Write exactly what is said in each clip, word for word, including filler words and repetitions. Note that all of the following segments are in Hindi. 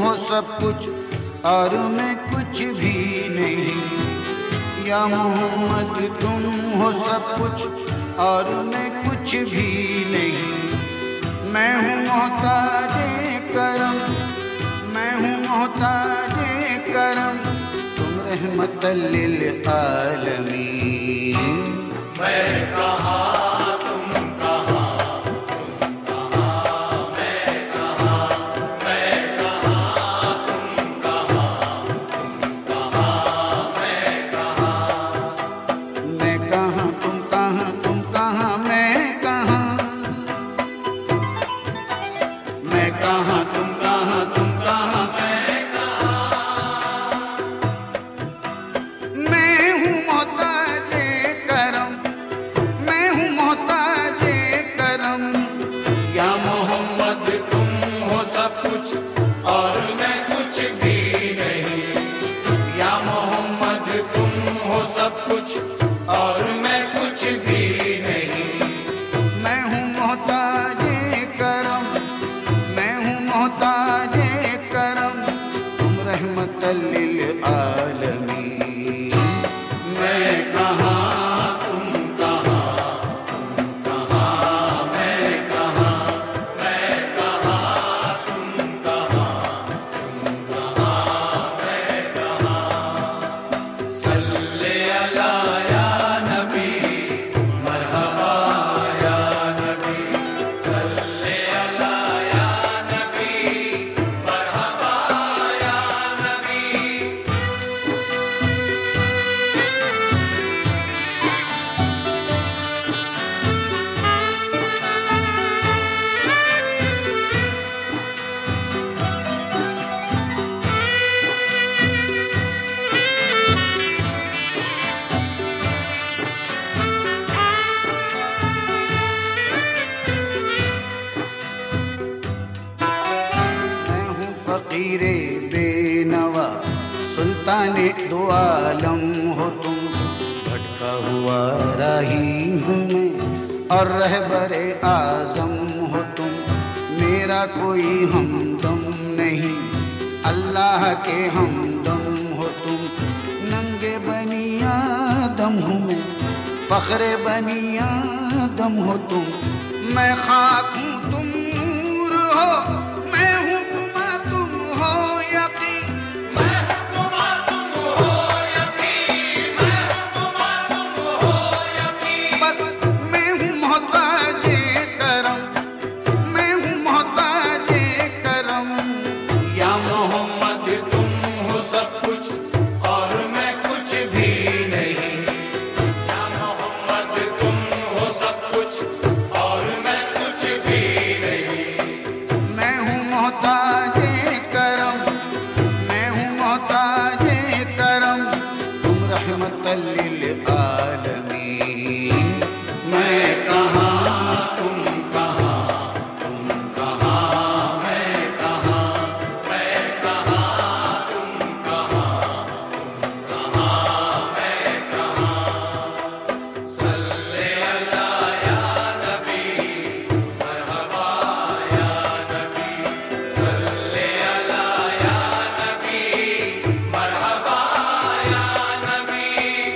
हो सब कुछ और मैं कुछ भी नहीं। या मोहम्मद तुम हो सब कुछ और मैं कुछ भी नहीं। मैं हूँ मोहताजे करम, मैं हूँ मोहताजे करम, तुम रहमतल लिल आलमीन। मैं कहाँ तुम कहाँ, तुम कहाँ मैं कहाँ, मैं कहाँ तुम कहाँ, तुम कहाँ मैं कहाँ। मैं कहाँ तुम कहाँ, तुम कहाँ मैं कहाँ। मैं कहाँ तुम कहाँ, तुम कहाँ मैं कहाँ। मैं हूँ मोहताजे करम, मैं हूँ मोहताजे करम। या मोहम्मद तुम हो सब कुछ और मैं कुछ भी नहीं। या मोहम्मद तुम हो सब कुछ और मैं कुछ भी नहीं। मैं हूँ मोहताजे करम, मैं हूँ मोहताजे करम, तुम रहमतल लिल आलमीन। मैं कहाँ तुम कहाँ, तुम कहाँ मैं कहाँ, मैं कहाँ तुम कहाँ, तुम कहाँ मैं कहाँ। सल्ले अला या नबी, मरहबा या नबी। सल्ले अला या नबी, मरहबा या नबी। मैं हूँ फकीरे बेनवा, सुल्ताने दो आलम हो तुम। भटका हुआ राही हूँ मैं और रहबरे आजम हो तुम। मेरा कोई हमदम नहीं, अल्लाह के हमदम हो तुम। नंगे बनी आदम हूँ मैं, फख्रे बनी आदम हो तुम। मैं खाक हूँ तुम नूर हो, मैं हूँ गुमा तुम हो यकीन। मैं हूँ गुमा तुम हो यकीन, मैं हूँ गुमा तुम हो यकीन। बस मैं हूँ मोहताजे करम, मैं हूँ मोहताजे करम। या मोहम्मद तुम हो सब कुछ और मैं कुछ भी नहीं। या मोहम्मद तुम हो सब कुछ और मैं कुछ भी नहीं। मैं हूँ मोहताजे करम, मैं हूँ मोहताजे करम, तुम रहमतल लिल आलमीन। मैं कहाँ तुम कहाँ, तुम कहाँ मैं कहाँ। मैं कहाँ तुम कहाँ, तुम कहाँ मैं कहाँ। सल्ले अला या नबी, मरहबा या नबी। सल्ले अला या नबी, मरहबा या नबी।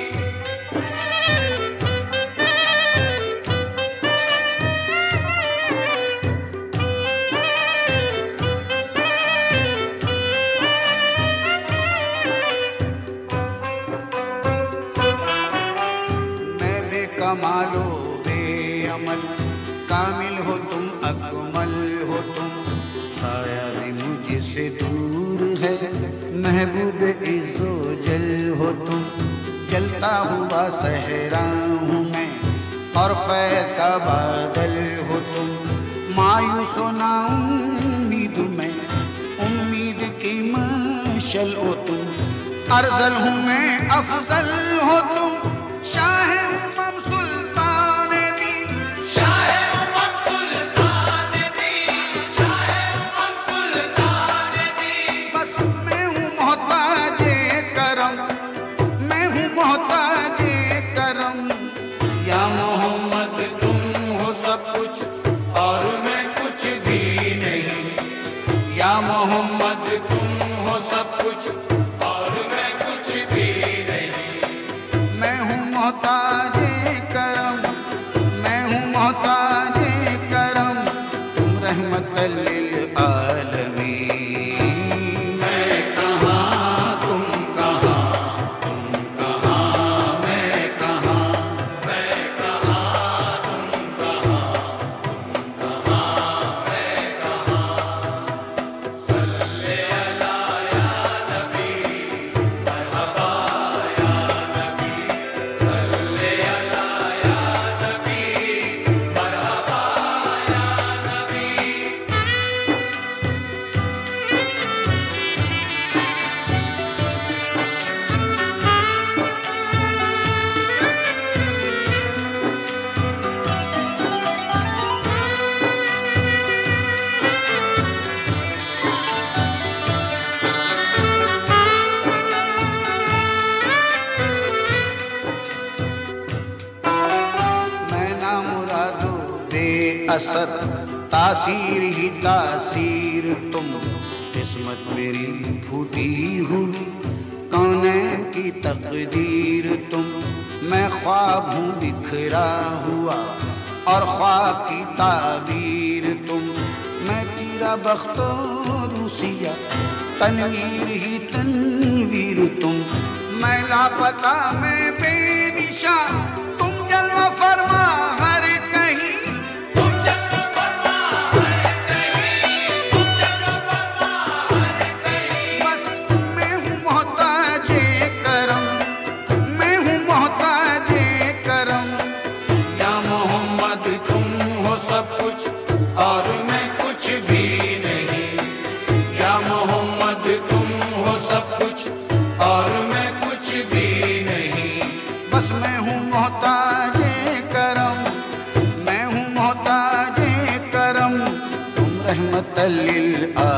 मैं बेकमालो बेअमल, कामिल हो तुम अकमल हो तुम। साया भी मुझसे दूर है, महबूब इज़्ज़ो जल हो तुम। जलता हुआ सहरा हूँ मैं और फैज़ का बादल हो तुम। मायूस ना उम्मीद में, उम्मीद की मशल हो तुम। अर्ज़ल हूँ मैं अफजल हो तुम। शाह उमम सुल्तान दीन, शाह उमम सुल्तान दीन, शाह उमम सुल्तान दीन। बस मैं हूँ मोहताजे करम, मैं हूँ मोहताजे करम। या मोहम्मद तुम हो सब कुछ और मैं कुछ भी नहीं। या मोहम्मद मोहम्मद तुम हो सब कुछ और मैं कुछ भी नहीं। मैं हूँ मोहताजे करम, मैं हूँ मोहताजे करम, तुम रहमतल लिल आलमीन। मैं कहाँ तुम कहाँ, तुम कहाँ मैं कहाँ, मैं कहाँ तुम कहाँ, तुम कहाँ मैं कहाँ। सल्ले अला या नबी मरहबा या नबी, सल्ले अला या नबी मरहबा या नबी। मैं ना मुरादो बेअसर, तासीर ही तासीर तुम, किस्मत मेरी फूटी हुई कौनैन की तकदीर तुम। मैं ख्वाब हूँ बिखरा हुआ और ख्वाब की ताबीर तुम। मैं तेरा बख्तो रूसिया, तनवीर ही तनवीर तुम। मैं लापता मैं बेनिशा, तुम जलवा फरमा हर कहीं। तुम जलवा फरमा हर कहीं, तुम जलवा फरमा हर कहीं। बस मैं हूँ मोहताजे करम, मैं हूँ मोहताजे करम। या मोहम्मद तुम हो सब कुछ और मैं कुछ भी नहीं। या मोहम्मद तुम हो सब कुछ और मैं कुछ भी नहीं। बस मैं हूँ मोहताजे करम, मैं हूँ मोहताजे करम, तुम रहमतल लिल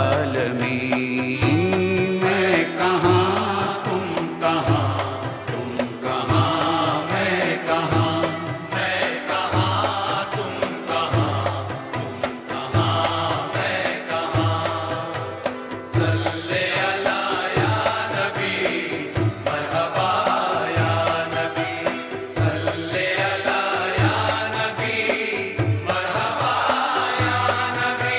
आलमीन। मैं कहाँ तुम कहाँ, तुम कहाँ मैं कहाँ, मैं कहाँ तुम कहाँ, तुम कहाँ मैं कहाँ। सल्ले अला या नबी मरहबा या नबी, सल्ले अला या नबी मरहबा या नबी।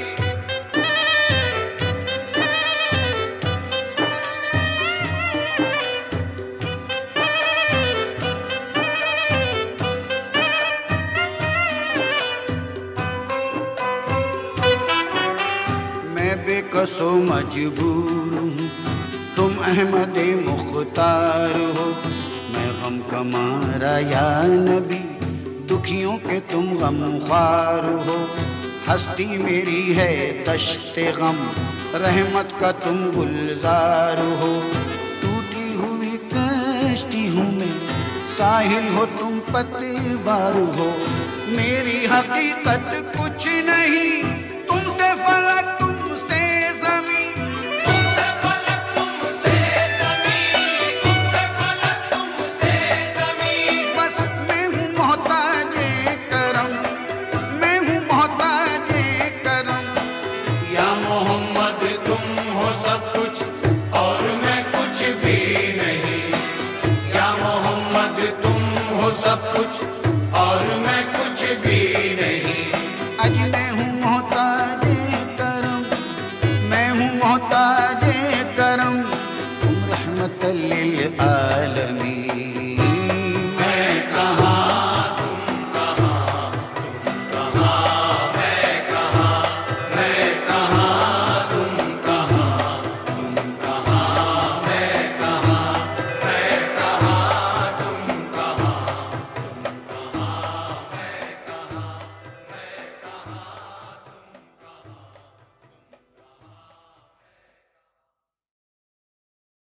मैं बेकसो मजबूर हूँ, तुम अहमद मुख्तार हो। मैं गम कमारा या नबी, दुखियों के तुम गमख्वार हो। हस्ती मेरी है दश्ते गम, रहमत का तुम गुलजार हो। टूटी हुई कश्ती हूँ मैं, साहिल हो तुम पतवार हो। मेरी हकीकत कुछ नहीं, तुमसे फलक तुमसे ज़मीं। तुमसे फलक तुमसे ज़मीं, तुमसे फलक तुमसे ज़मीं। बस मैं हूँ मोहताजे करम, मैं हूँ मोहताजे करम। या मोहम्मद तुम हो सब कुछ और मैं कुछ भी नहीं। या मोहम्मद तुम हो सब कुछ और मैं कुछ भी नहीं। अज मैं हूँ मोहताजे करम, मैं हूँ मोहताजे करम, तुम रहमतल लिल आलमीन।